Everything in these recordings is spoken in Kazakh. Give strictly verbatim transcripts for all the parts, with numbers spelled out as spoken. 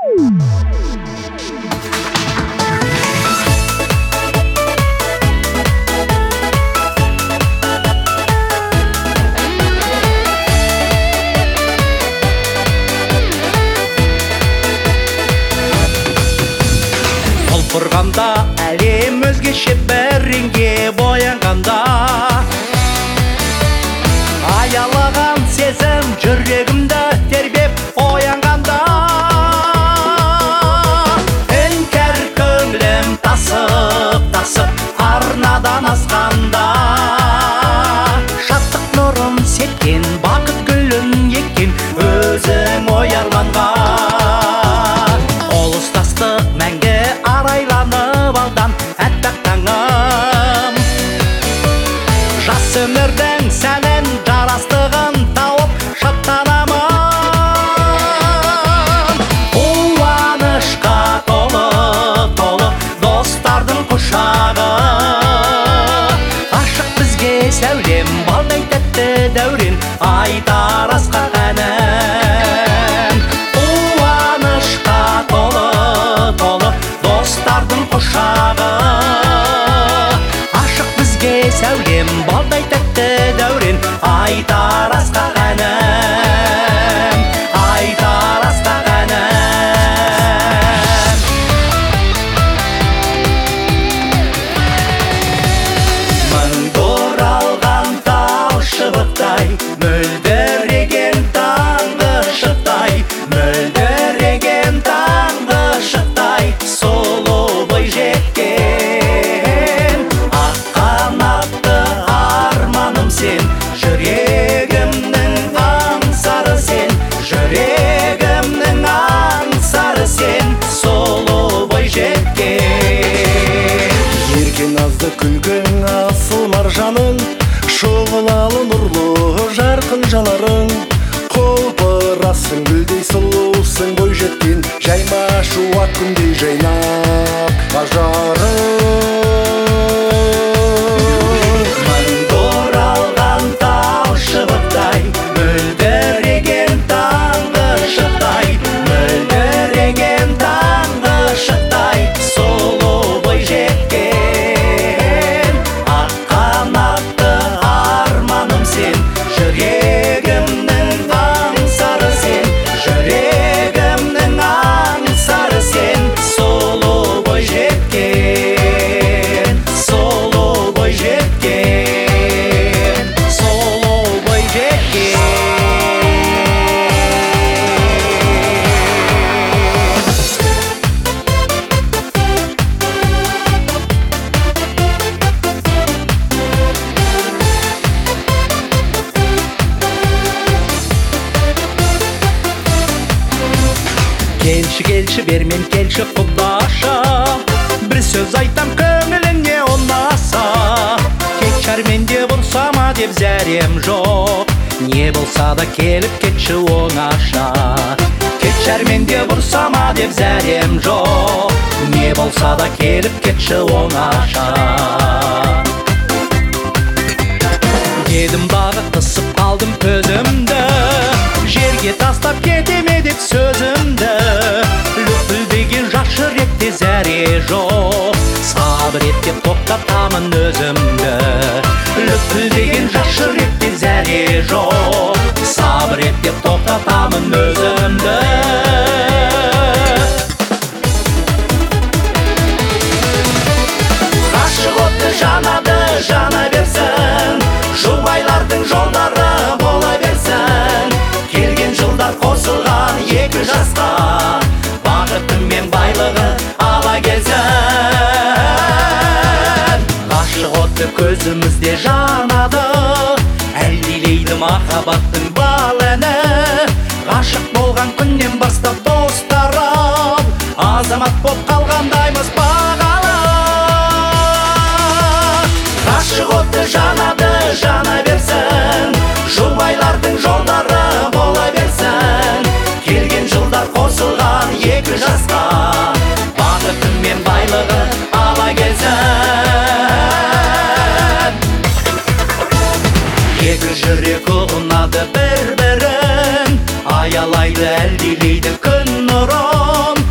Құлпырғанда әлем өзгеше бір реңге боянғанда, аялаған сезім жүрегімді тербеп оянғанда, іңкәр көңілім тасып-тасып арнадан асқанда, шаттық нұрын сепкен, бақыт гүлін еккен өзің оярманға. Ол ұстасты мәңгі арайланып алдан әппақ таңым, жас өмірдің сәнін жарастығын тауып шаттанамын. Қуанышқа толы-толы достардың құшағы, ашық бізге сәулем балдай тәтті дәурен айтар асқақ әнім. Қуанышқа толы-толы достардың құшағы, ашық бізге сәулем балдай тәтті дәурен айтар асқақ әнім, айтар асқақ әнім. Мың бұралған тал шыбықтай, мөлдіреген таңғы шықтай, мөлдіреген таңғы шықтай, сұлу бойжеткен. Ақ қанатты арманым сен, жүрегімнің аңсары сен, жүрегімнің аңсары сен, сұлу бойжеткен. Еркен азды күлгің асыл маржаның, шұғылалы нұрлы жарқын жанарың, қолпырасың гүлдей сұлусың бойжеткен, жайма шуақ күндей жайнап ажарың. Мың бұралған тал шыбықтай, мөлдіреген таңғы шықтай, мөлдіреген таңғы шықтай, сұлу бойжеткен. Ақ қанатты арманым сен, жүрегімнің аңсары сен, жүрегімнің аңсары сен, сұлу бойжеткен, сұлу бойжеткен, сұлу бойжеткен. Келші, келші, бермен келші құдаша, бір сөз айтам көңіліңе ұнаса. Кет шәрменде бұрсама деп зәрем жоқ, не болса да келіп кетші оңаша. Кет шәрменде бұрсама деп зәрем жоқ, не болса да келіп кетші оңаша. Дедім дағы қысып қалдым көзімді, жерге тастап кетеме деп сөзімді. Лүпілдеген жас жүректе зәре жоқ, сабыр ет деп тоқтатамын өзімді. Лүпілдеген жас жүректе зәре жоқ, сабыр ет деп тоқтатамын өзімді. Ғашық отты жанады жана берсін, жұбайлардың жолдары бола берсін. Келген жылдар қосылған екі жасқа, бақыты мен байлығы ала келсін. Ғашық отты көзімізде жанады, әлдилейді махаббаттың бал әні. Ғашық болған күннен бастап достарым, азамат боп қалғандаймыз бағалы. Ғашық отты жанады жана берсін, жұбайлардың жолдары бола берсін. Келген жылдар қосылған екі жасқа, бақыты мен байлығы ала келсін. Екі жүрек ұғынады бір-бірін, аялайды әлдилейді күн нұрын.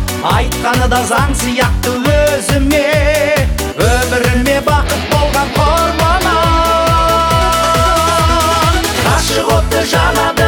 жаны да заң сияқты өзіме, өміріме бақыт болған құрбан. Ғашық отты жанады